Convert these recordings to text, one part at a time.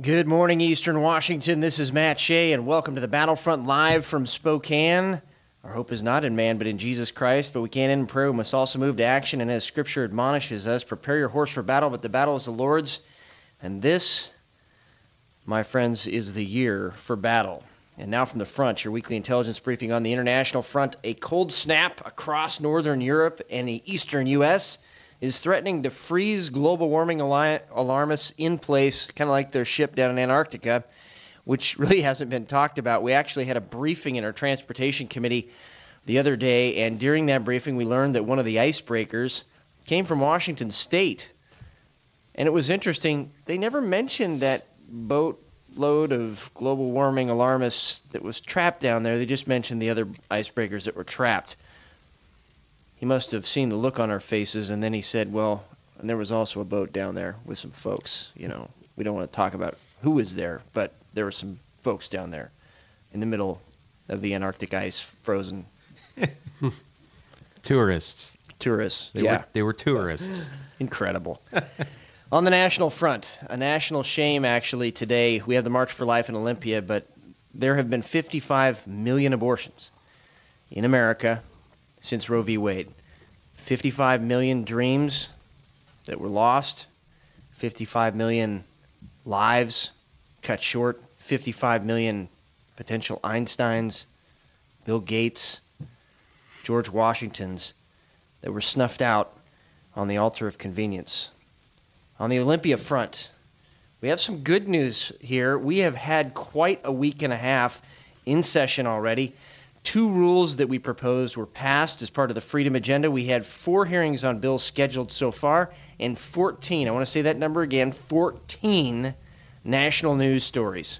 Good morning, Eastern Washington. This is Matt Shea, and welcome to the Battlefront live from Spokane. Our hope is not in man, but in Jesus Christ. But we can't end in prayer. We must also move to action. And as Scripture admonishes us, prepare your horse for battle, but the battle is the Lord's. And this, my friends, is the year for battle. And now from the front, your weekly intelligence briefing on the international front. A cold snap across northern Europe and the eastern U.S. is threatening to freeze global warming alarmists in place, kind of like their ship down in Antarctica, which really hasn't been talked about. We actually had a briefing in our transportation committee the other day, and during that briefing we learned that one of the icebreakers came from Washington State. And it was interesting, they never mentioned that boatload of global warming alarmists that was trapped down there. They just mentioned the other icebreakers that were trapped. He must have seen the look on our faces, and then he said, well, and there was also a boat down there with some folks. You know, we don't want to talk about who was there, but there were some folks down there in the middle of the Antarctic ice, frozen. Tourists. They were tourists. Incredible. On the national front, a national shame actually today. We have the March for Life in Olympia, but there have been 55 million abortions in America since Roe v. Wade. 55 million dreams that were lost, 55 million lives cut short, 55 million potential Einsteins, Bill Gates, George Washingtons that were snuffed out on the altar of convenience. On the Olympia front, we have some good news here. We have had quite a week and a half in session already. 2 rules that we proposed were passed as part of the Freedom Agenda. We had 4 hearings on bills scheduled so far, and 14, I want to say that number again, 14 national news stories.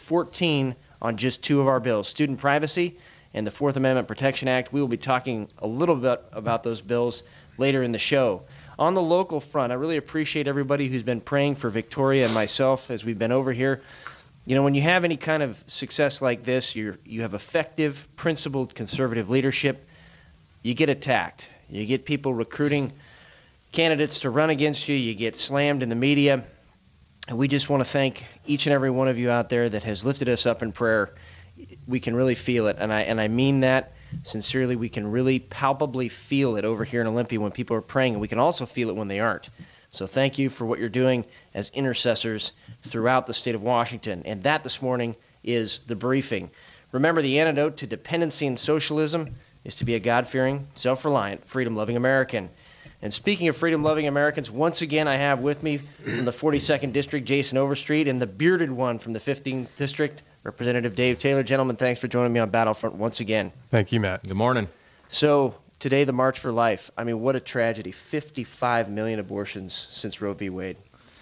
14 on just 2 of our bills, student privacy and the Fourth Amendment Protection Act. We will be talking a little bit about those bills later in the show. On the local front, I really appreciate everybody who's been praying for Victoria and myself as we've been over here. You know, when you have any kind of success like this, you have effective, principled, conservative leadership, you get attacked. You get people recruiting candidates to run against you. You get slammed in the media. And we just want to thank each and every one of you out there that has lifted us up in prayer. We can really feel it, and I mean that sincerely. We can really palpably feel it over here in Olympia when people are praying, and we can also feel it when they aren't. So thank you for what you're doing as intercessors throughout the state of Washington. And that this morning is the briefing. Remember, the antidote to dependency and socialism is to be a God-fearing, self-reliant, freedom-loving American. And speaking of freedom-loving Americans, once again I have with me from the 42nd District, Jason Overstreet, and the bearded one from the 15th District, Representative Dave Taylor. Gentlemen, thanks for joining me on Battlefront once again. Thank you, Matt. Good morning. So today, the March for Life. I mean, what a tragedy. 55 million abortions since Roe v. Wade.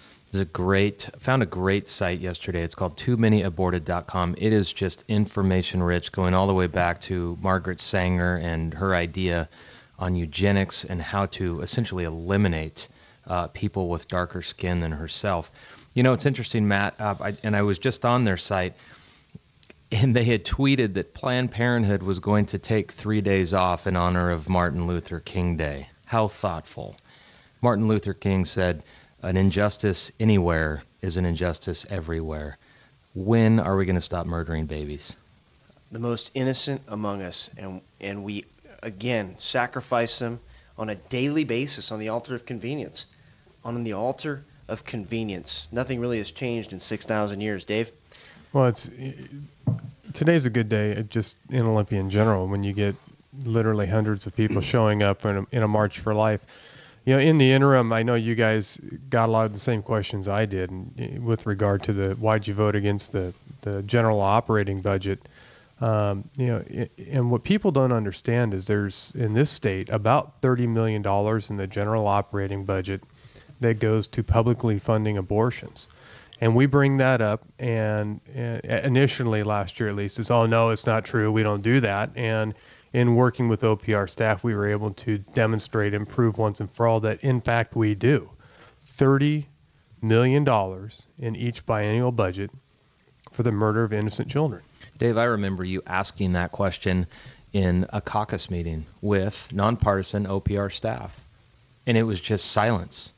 Found a great site yesterday. It's called TooManyAborted.com. It is just information rich, going all the way back to Margaret Sanger and her idea on eugenics and how to essentially eliminate people with darker skin than herself. You know, it's interesting, Matt, I was just on their site, and they had tweeted that Planned Parenthood was going to take 3 days off in honor of Martin Luther King Day. How thoughtful. Martin Luther King said, an injustice anywhere is an injustice everywhere. When are we going to stop murdering babies? The most innocent among us, and we, again, sacrifice them on a daily basis on the altar of convenience. On the altar of convenience. Nothing really has changed in 6,000 years. Dave? Well, today's a good day, just in Olympia in general, when you get literally hundreds of people showing up in a March for Life. You know, in the interim, I know you guys got a lot of the same questions I did with regard to why'd you vote against the general operating budget. You know, and what people don't understand is there's, in this state, about $30 million in the general operating budget that goes to publicly funding abortions. And we bring that up, and initially last year at least, it's, oh, no, it's not true. We don't do that. And in working with OPR staff, we were able to demonstrate and prove once and for all that, in fact, we do. $30 million in each biennial budget for the murder of innocent children. Dave, I remember you asking that question in a caucus meeting with nonpartisan OPR staff, and it was just silence.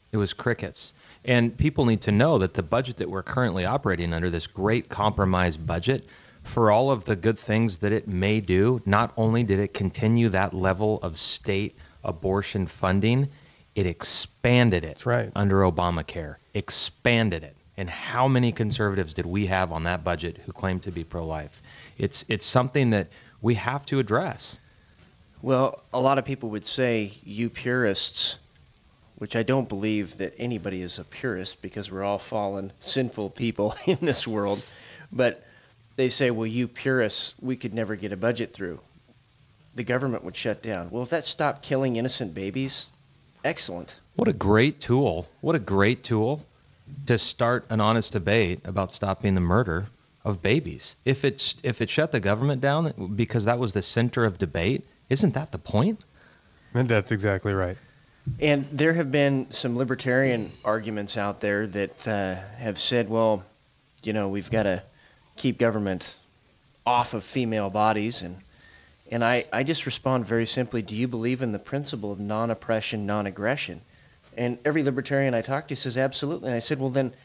It was crickets. And people need to know that the budget that we're currently operating under, this great compromise budget, for all of the good things that it may do, not only did it continue that level of state abortion funding, it expanded it. That's right. Under Obamacare. Expanded it. And how many conservatives did we have on that budget who claim to be pro-life? It's something that we have to address. Well, a lot of people would say, you purists, which I don't believe that anybody is a purist because we're all fallen, sinful people in this world. But they say, well, you purists, we could never get a budget through. The government would shut down. Well, if that stopped killing innocent babies, excellent. What a great tool. What a great tool to start an honest debate about stopping the murder of babies. If it shut the government down because that was the center of debate, isn't that the point? And that's exactly right. And there have been some libertarian arguments out there that have said, well, we've got to keep government off of female bodies. And I just respond very simply, do you believe in the principle of non-oppression, non-aggression? And every libertarian I talk to says absolutely. And I said, well, then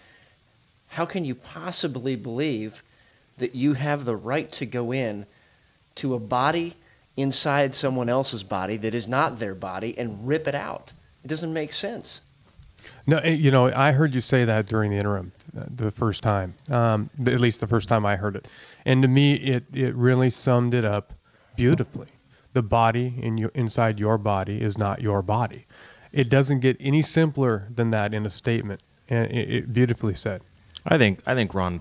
how can you possibly believe that you have the right to go in to a body inside someone else's body that is not their body and rip it out? It doesn't make sense. No, I heard you say that during the interim, the first time, at least the first time I heard it. And to me, it really summed it up beautifully. The body inside your body is not your body. It doesn't get any simpler than that in a statement, and it beautifully said. I think Ron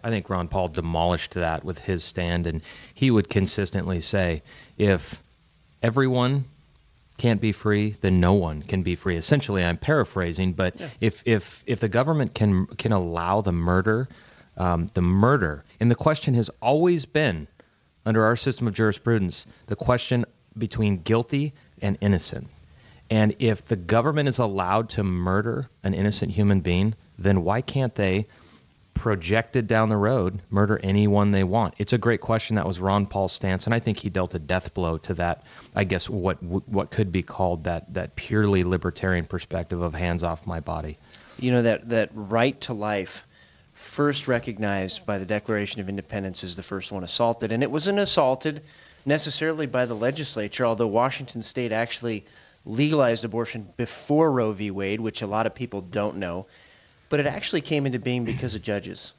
Paul demolished that with his stand, and he would consistently say, if everyone can't be free, then no one can be free. Essentially, I'm paraphrasing, but yeah. If the government can allow the murder, and the question has always been, under our system of jurisprudence, the question between guilty and innocent. And if the government is allowed to murder an innocent human being, then why can't they, projected down the road, murder anyone they want? It's a great question. That was Ron Paul's stance, and I think he dealt a death blow to that, I guess, what could be called that purely libertarian perspective of hands off my body. That right to life, first recognized by the Declaration of Independence, is the first one assaulted. And it wasn't assaulted necessarily by the legislature, although Washington State actually legalized abortion before Roe v. Wade, which a lot of people don't know. But it actually came into being because of judges.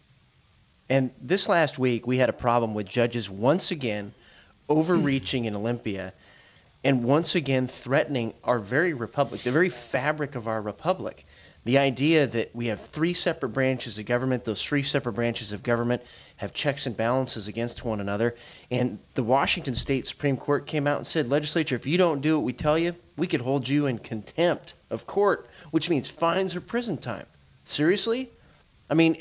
And this last week, we had a problem with judges once again overreaching in Olympia and once again threatening our very republic, the very fabric of our republic. The idea that we have three separate branches of government, those three separate branches of government have checks and balances against one another. And the Washington State Supreme Court came out and said, legislature, if you don't do what we tell you, we could hold you in contempt of court, which means fines or prison time. Seriously? I mean,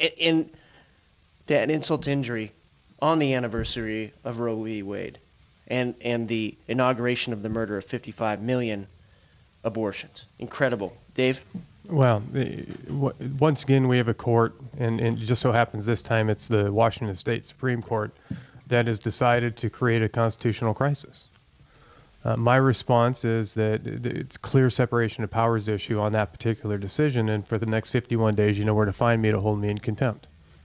to add insult to injury, on the anniversary of Roe v. Wade and the inauguration of the murder of 55 million abortions. Incredible. Dave? Well, once again, we have a court, and it just so happens this time it's the Washington State Supreme Court that has decided to create a constitutional crisis. My response is that it's clear separation of powers issue on that particular decision, and for the next 51 days, you know where to find me to hold me in contempt.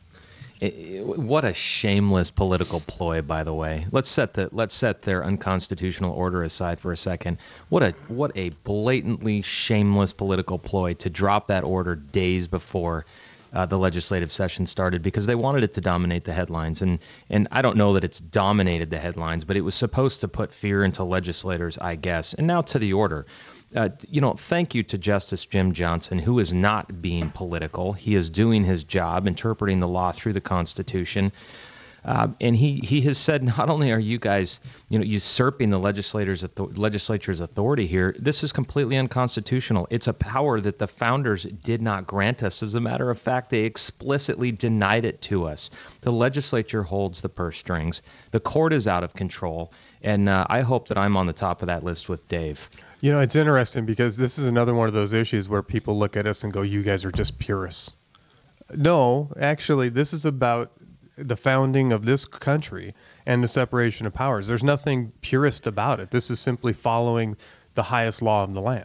What a shameless political ploy, by the way. Let's set their unconstitutional order aside for a second. What a blatantly shameless political ploy to drop that order days before the legislative session started, because they wanted it to dominate the headlines. And I don't know that it's dominated the headlines, but it was supposed to put fear into legislators, I guess. And now to the order. Thank you to Justice Jim Johnson, who is not being political. He is doing his job, interpreting the law through the Constitution. And he has said, not only are you guys, usurping the legislature's authority here, this is completely unconstitutional. It's a power that the founders did not grant us. As a matter of fact, they explicitly denied it to us. The legislature holds the purse strings. The court is out of control. And I hope that I'm on the top of that list with Dave. It's interesting because this is another one of those issues where people look at us and go, you guys are just purists. No, actually, this is about the founding of this country and the separation of powers. There's nothing purist about it. This is simply following the highest law of the land.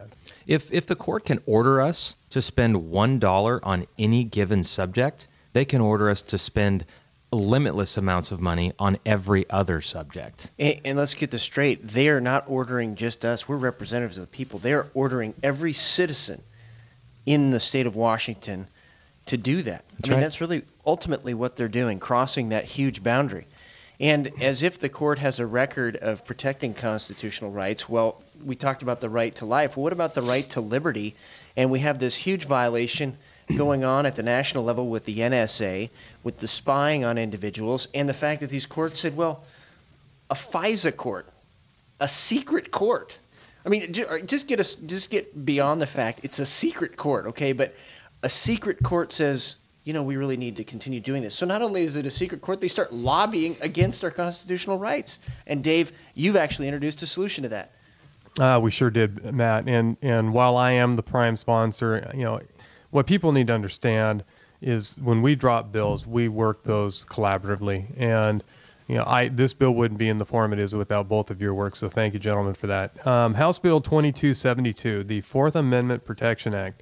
If the court can order us to spend $1 on any given subject, they can order us to spend limitless amounts of money on every other subject. And let's get this straight. They are not ordering just us. We're representatives of the people. They are ordering every citizen in the state of Washington to do that. That's really ultimately what they're doing, crossing that huge boundary. And as if the court has a record of protecting constitutional rights, well, we talked about the right to life. Well, what about the right to liberty? And we have this huge violation going on at the national level with the NSA, with the spying on individuals, and the fact that these courts said, well, a FISA court, a secret court. I mean, just get beyond the fact it's a secret court, okay? But a secret court says, we really need to continue doing this. So not only is it a secret court, they start lobbying against our constitutional rights. And Dave, you've actually introduced a solution to that. We sure did, Matt. And while I am the prime sponsor, what people need to understand is when we drop bills, we work those collaboratively. And this bill wouldn't be in the form it is without both of your work. So thank you, gentlemen, for that. House Bill 2272, the Fourth Amendment Protection Act,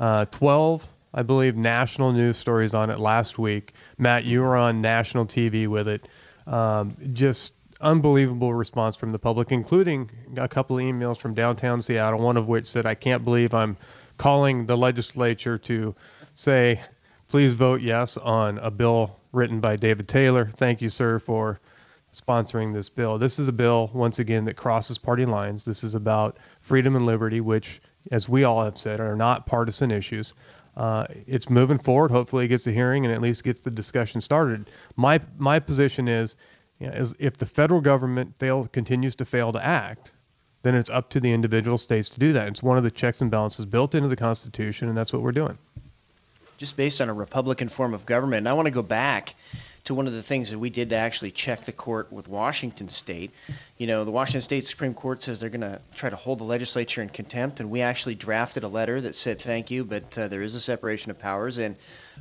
12. I believe national news stories on it last week. Matt, you were on national TV with it. Just unbelievable response from the public, including a couple of emails from downtown Seattle, one of which said, I can't believe I'm calling the legislature to say, please vote yes on a bill written by David Taylor. Thank you, sir, for sponsoring this bill. This is a bill, once again, that crosses party lines. This is about freedom and liberty, which, as we all have said, are not partisan issues. It's moving forward. Hopefully it gets a hearing and at least gets the discussion started. My position is if the federal government continues to fail to act, then it's up to the individual states to do that. It's one of the checks and balances built into the Constitution, and that's what we're doing. Just based on a Republican form of government. And I want to go back to one of the things that we did to actually check the court with Washington State. The Washington State Supreme Court says they're going to try to hold the legislature in contempt, and we actually drafted a letter that said thank you, but there is a separation of powers. And,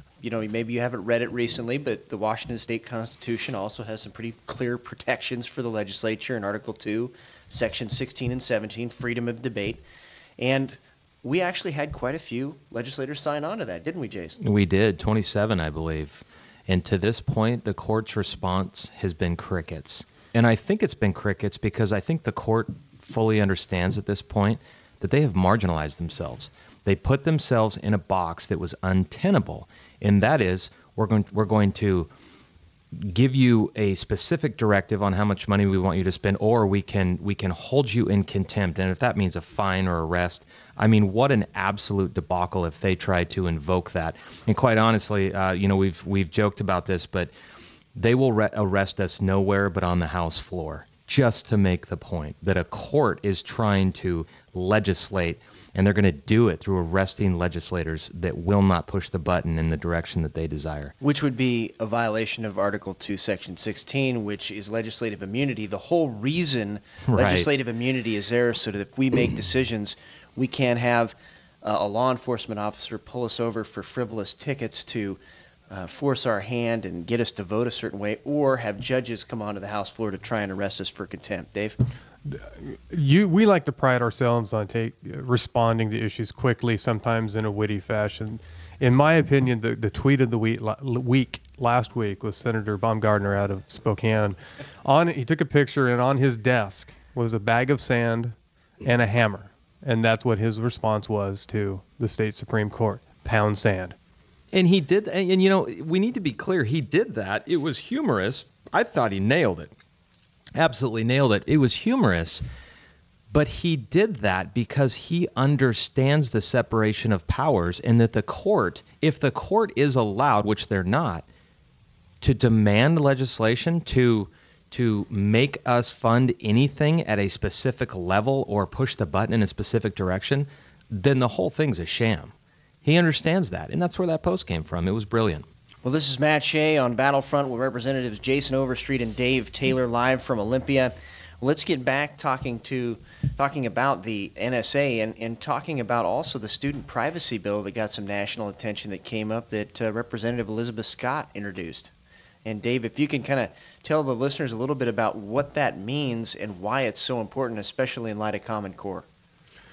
maybe you haven't read it recently, but the Washington State Constitution also has some pretty clear protections for the legislature in Article 2, Section 16 and 17, freedom of debate. And we actually had quite a few legislators sign on to that, didn't we, Jason? We did, 27, I believe. And to this point, the court's response has been crickets. And I think it's been crickets because I think the court fully understands at this point that they have marginalized themselves. They put themselves in a box that was untenable. And that is, we're going to give you a specific directive on how much money we want you to spend, or we can hold you in contempt. And if that means a fine or arrest, what an absolute debacle if they try to invoke that. And quite honestly, we've joked about this, but they will arrest us nowhere but on the House floor, just to make the point that a court is trying to legislate, and they're going to do it through arresting legislators that will not push the button in the direction that they desire. Which would be a violation of Article 2, Section 16, which is legislative immunity. The whole reason legislative immunity is there so that if we make decisions, we can't have a law enforcement officer pull us over for frivolous tickets to force our hand and get us to vote a certain way, or have judges come onto the House floor to try and arrest us for contempt. Dave? We like to pride ourselves on responding to issues quickly, sometimes in a witty fashion. In my opinion, the tweet of the week last week was Senator Baumgardner out of Spokane. He took a picture, and on his desk was a bag of sand and a hammer, and that's what his response was to the state Supreme Court: pound sand. And he did, and we need to be clear, he did that. It was humorous. I thought he nailed it. Absolutely nailed it. It was humorous, but he did that because he understands the separation of powers, and that the court, if the court is allowed, which they're not, to demand legislation to make us fund anything at a specific level or push the button in a specific direction, then the whole thing's a sham. He understands that, and that's where that post came from. It was brilliant. Well, this is Matt Shea on Battlefront with Representatives Jason Overstreet and Dave Taylor live from Olympia. Let's get back talking about the NSA and talking about also the student privacy bill that got some national attention that came up that Representative Elizabeth Scott introduced. And Dave, if you can kind of tell the listeners a little bit about what that means and why it's so important, especially in light of Common Core.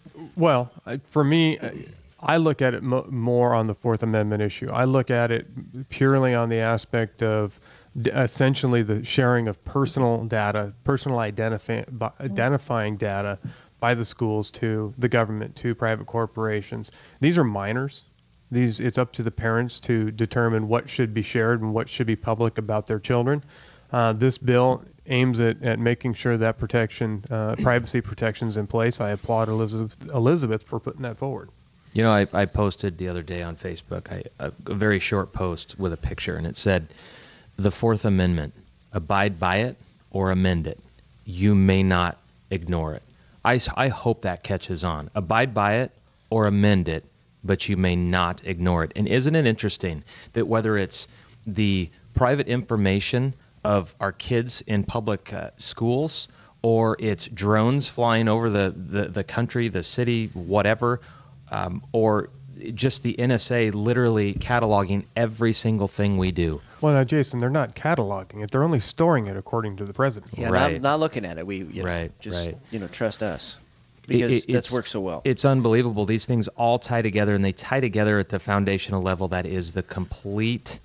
Well, for me, I look at it more on the Fourth Amendment issue. I look at it purely on the aspect of essentially the sharing of personal data, personal identifying data by the schools to the government, to private corporations. These are minors. It's up to the parents to determine what should be shared and what should be public about their children. This bill aims at making sure that protection, privacy protections in place. I applaud Elizabeth for putting that forward. You know, I posted the other day on Facebook a very short post with a picture, and it said, the Fourth Amendment, abide by it or amend it. You may not ignore it. I hope that catches on. Abide by it or amend it, but you may not ignore it. And isn't it interesting that whether it's the private information of our kids in public schools, or it's drones flying over the country, the city, whatever, or just the NSA literally cataloging every single thing we do. Well, now, Jason, they're not cataloging it. They're only storing it, according to the president. Yeah, right. not looking at it. We trust us. Because that's worked so well. It's unbelievable. These things all tie together, and they tie together at the foundational level that is the complete,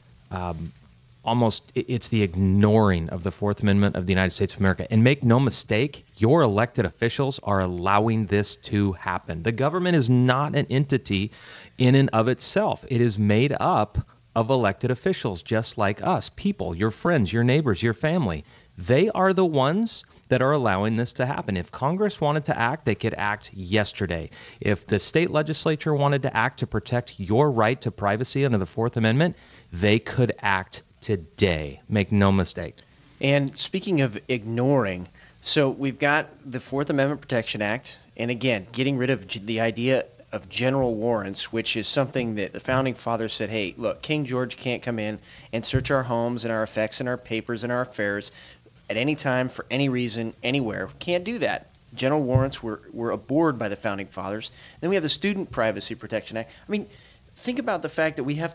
it's the ignoring of the Fourth Amendment of the United States of America. And make no mistake, your elected officials are allowing this to happen. The government is not an entity in and of itself. It is made up of elected officials, just like us, people, your friends, your neighbors, your family. They are the ones that are allowing this to happen. If Congress wanted to act, they could act yesterday. If the state legislature wanted to act to protect your right to privacy under the Fourth Amendment, they could act today. Make no mistake. And speaking of ignoring, so we've got the Fourth Amendment Protection Act, and again, getting rid of the idea of general warrants, which is something that the Founding Fathers said, hey, look, King George can't come in and search our homes and our effects and our papers and our affairs at any time, for any reason, anywhere. Can't do that. General warrants were abhorred by the Founding Fathers. Then we have the Student Privacy Protection Act. I mean, think about the fact that we have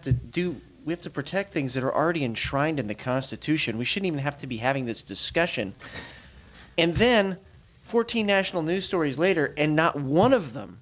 to protect things that are already enshrined in the Constitution. We shouldn't even have to be having this discussion. And then 14 national news stories later, and not one of them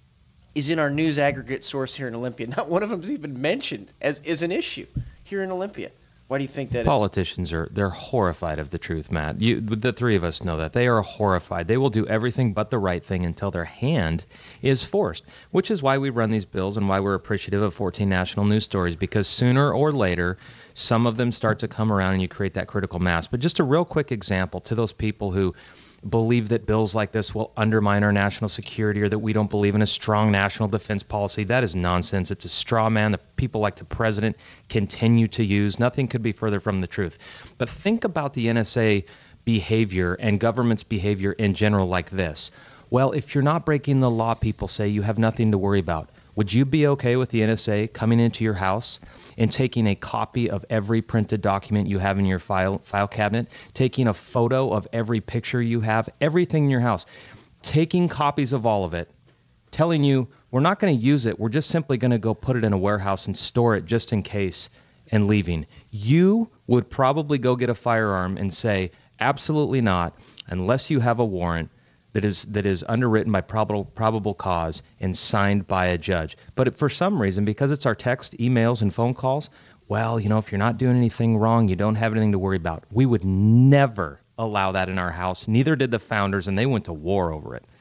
is in our news aggregate source here in Olympia. Not one of them is even mentioned as an issue here in Olympia. Why do you think that Politicians they're horrified of the truth, Matt. The three of us know that. They are horrified. They will do everything but the right thing until their hand is forced, which is why we run these bills and why we're appreciative of 14 national news stories, because sooner or later, some of them start to come around and you create that critical mass. But just a real quick example to those people who believe that bills like this will undermine our national security or that we don't believe in a strong national defense policy. That is nonsense. It's a straw man that people like the president continue to use. Nothing could be further from the truth. But think about the NSA behavior and government's behavior in general like this. Well, if you're not breaking the law, people say, you have nothing to worry about. Would you be okay with the NSA coming into your house and taking a copy of every printed document you have in your file cabinet, taking a photo of every picture you have, everything in your house, taking copies of all of it, telling you, we're not going to use it, we're just simply going to go put it in a warehouse and store it just in case, and leaving? You would probably go get a firearm and say, absolutely not, unless you have a warrant that is underwritten by probable cause and signed by a judge. But for some reason, because it's our text, emails, and phone calls, well, if you're not doing anything wrong, you don't have anything to worry about. We would never allow that in our house. Neither did the founders, and they went to war over it.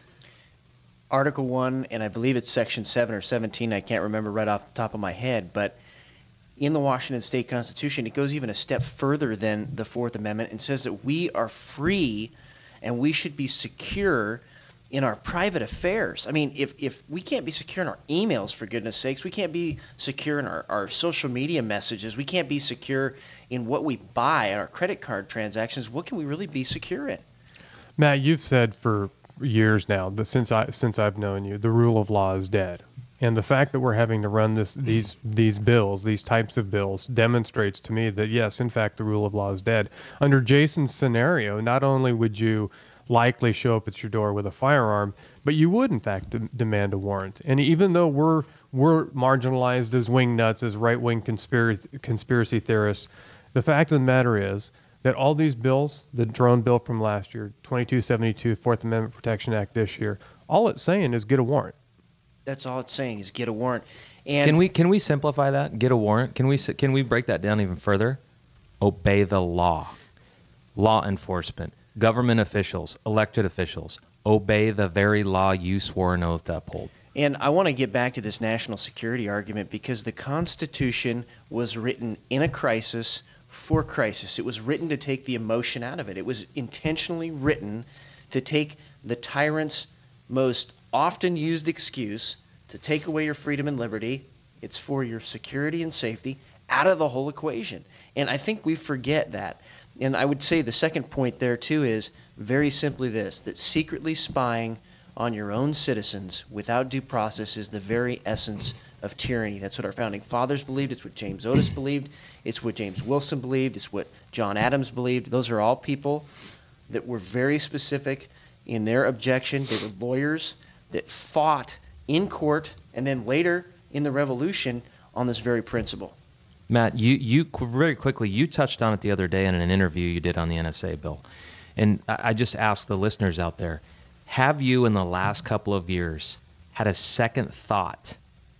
Article 1, and I believe it's Section 7 or 17, I can't remember right off the top of my head, but in the Washington State Constitution, it goes even a step further than the Fourth Amendment and says that we are free and we should be secure in our private affairs. I mean, if we can't be secure in our emails, for goodness sakes, we can't be secure in our social media messages, we can't be secure in what we buy, our credit card transactions, what can we really be secure in? Matt, you've said for years now, that since I've known you, the rule of law is dead. And the fact that we're having to run these bills, these types of bills, demonstrates to me that, yes, in fact, the rule of law is dead. Under Jason's scenario, not only would you likely show up at your door with a firearm, but you would, in fact, demand a warrant. And even though we're marginalized as wingnuts, as right-wing conspiracy theorists, the fact of the matter is that all these bills, the drone bill from last year, 2272, Fourth Amendment Protection Act this year, All it's saying is get a warrant. That's all it's saying is get a warrant. And Can we simplify that? Get a warrant. Can we break that down even further? Obey the law. Law enforcement, government officials, elected officials, obey the very law you swore an oath to uphold. And I want to get back to this national security argument because the Constitution was written in a crisis for crisis. It was written to take the emotion out of it. It was intentionally written to take the tyrant's most often used excuse to take away your freedom and liberty, it's for your security and safety, out of the whole equation. And I think we forget that. And I would say the second point there, too, is very simply this, that secretly spying on your own citizens without due process is the very essence of tyranny. That's what our founding fathers believed. It's what James Otis believed. It's what James Wilson believed. It's what John Adams believed. Those are all people that were very specific in their objection. They were lawyers that fought in court and then later in the Revolution on this very principle. Matt, you very quickly, you touched on it the other day in an interview you did on the NSA bill. And I just asked the listeners out there, have you in the last couple of years had a second thought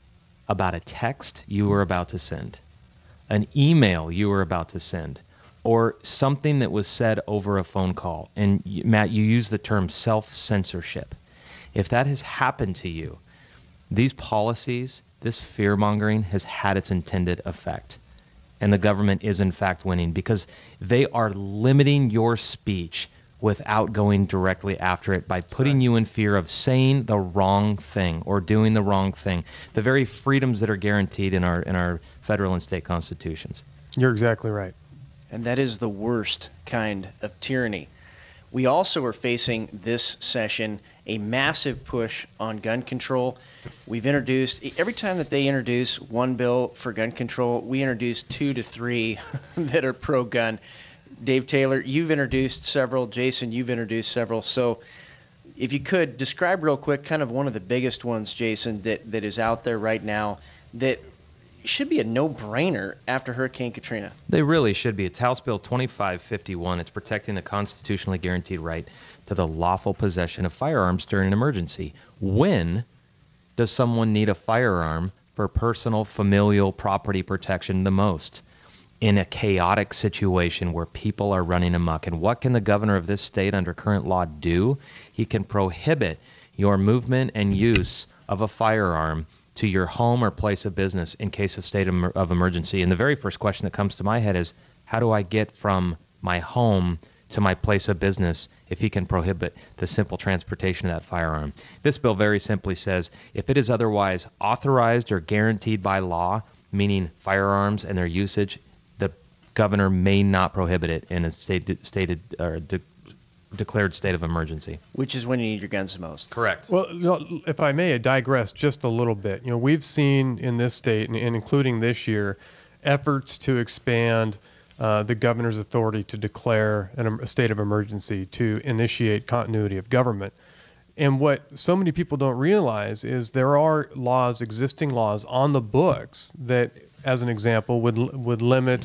about a text you were about to send, an email you were about to send, or something that was said over a phone call? And Matt, you used the term self-censorship. If that has happened to you, these policies, this fear-mongering has had its intended effect. And the government is in fact winning because they are limiting your speech without going directly after it by putting you in fear of saying the wrong thing or doing the wrong thing. The very freedoms that are guaranteed in our federal and state constitutions. You're exactly right. And that is the worst kind of tyranny. We also are facing this session a massive push on gun control. We've introduced, every time that they introduce one bill for gun control, we introduce 2 to 3 that are pro-gun. Dave Taylor, you've introduced several. Jason, you've introduced several. So if you could describe real quick kind of one of the biggest ones, Jason, that is out there right now that should be a no-brainer after Hurricane Katrina. They really should be. It's House Bill 2551. It's protecting the constitutionally guaranteed right to the lawful possession of firearms during an emergency. When does someone need a firearm for personal, familial, property protection the most? In a chaotic situation where people are running amok. And what can the governor of this state under current law do? He can prohibit your movement and use of a firearm to your home or place of business in case of state of emergency. And the very first question that comes to my head is, how do I get from my home to my place of business if he can prohibit the simple transportation of that firearm? This bill very simply says, if it is otherwise authorized or guaranteed by law, meaning firearms and their usage, the governor may not prohibit it in a declared state of emergency. Which is when you need your guns the most. Correct. Well, if I may, I digress just a little bit. We've seen in this state, and including this year, efforts to expand the governor's authority to declare a state of emergency, to initiate continuity of government. And what so many people don't realize is there are laws, existing laws on the books that, as an example, would limit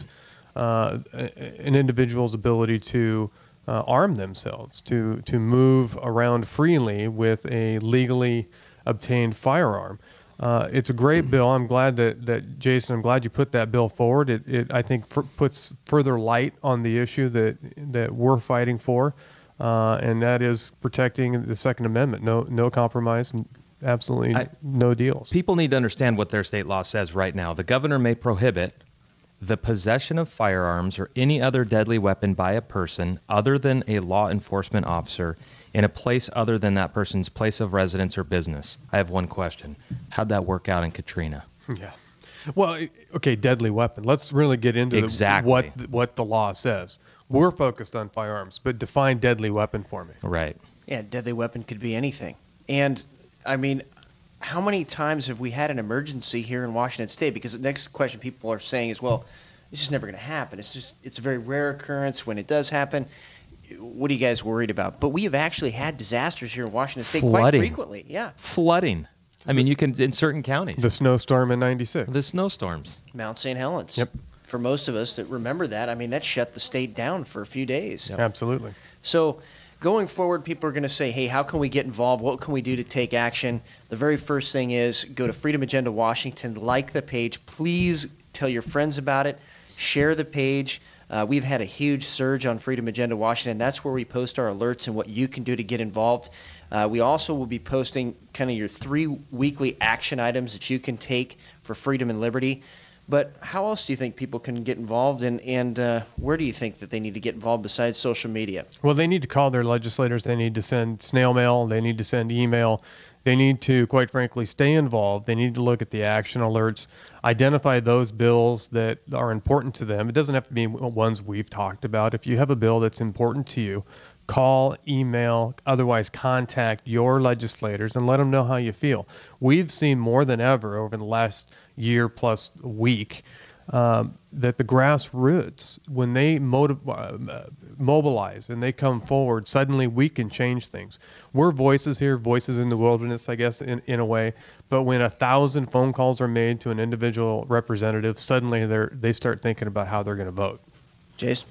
an individual's ability to arm themselves, to move around freely with a legally obtained firearm. It's a great bill. I'm glad that Jason, I'm glad you put that bill forward. It I think puts further light on the issue that we're fighting for, and that is protecting the Second Amendment. No compromise, absolutely no deals. People need to understand what their state law says right now. The governor may prohibit the possession of firearms or any other deadly weapon by a person other than a law enforcement officer in a place other than that person's place of residence or business. I have one question. How'd that work out in Katrina? Yeah. Well, okay, deadly weapon. Let's really get into what the law says. We're focused on firearms, but define deadly weapon for me. Right. Yeah, deadly weapon could be anything. And, I mean, how many times have we had an emergency here in Washington State? Because the next question people are saying is, well, it's just never going to happen. It's a very rare occurrence. When it does happen, what are you guys worried about? But we have actually had disasters here in Washington State quite frequently. Yeah. Flooding. I mean, you can in certain counties. The snowstorm in '96. The snowstorms. Mount St. Helens. Yep. For most of us that remember that, I mean, that shut the state down for a few days. Yep. Absolutely. So Going forward, people are going to say, hey, how can we get involved? What can we do to take action? The very first thing is go to Freedom Agenda Washington, like the page. Please tell your friends about it. Share the page. We've had a huge surge on Freedom Agenda Washington. That's where we post our alerts and what you can do to get involved. We also will be posting kind of your 3 weekly action items that you can take for freedom and liberty. But how else do you think people can get involved, and where do you think that they need to get involved besides social media? Well, they need to call their legislators. They need to send snail mail. They need to send email. They need to, quite frankly, stay involved. They need to look at the action alerts, identify those bills that are important to them. It doesn't have to be ones we've talked about. If you have a bill that's important to you, call, email, otherwise contact your legislators and let them know how you feel. We've seen more than ever over the last year plus week that the grassroots, when they mobilize and they come forward, suddenly we can change things. We're voices here, voices in the wilderness, I guess, in a way. But when 1,000 phone calls are made to an individual representative, suddenly they start thinking about how they're going to vote. Jace?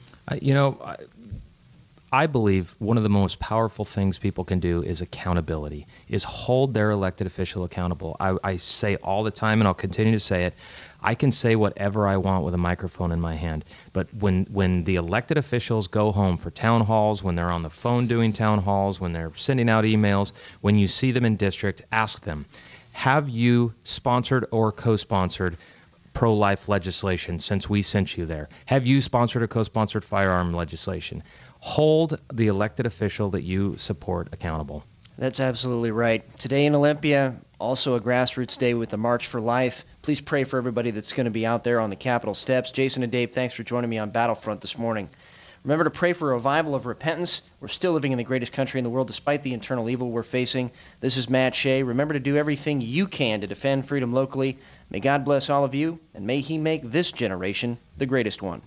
I believe one of the most powerful things people can do is accountability, is hold their elected official accountable. I say all the time, and I'll continue to say it, I can say whatever I want with a microphone in my hand. But when the elected officials go home for town halls, when they're on the phone doing town halls, when they're sending out emails, when you see them in district, ask them, have you sponsored or co-sponsored pro-life legislation since we sent you there? Have you sponsored or co-sponsored firearm legislation? Hold the elected official that you support accountable. That's absolutely right. Today in Olympia, also a grassroots day with the March for Life. Please pray for everybody that's going to be out there on the Capitol steps. Jason and Dave, thanks for joining me on Battlefront this morning. Remember to pray for a revival of repentance. We're still living in the greatest country in the world despite the internal evil we're facing. This is Matt Shea. Remember to do everything you can to defend freedom locally. May God bless all of you, and may He make this generation the greatest one.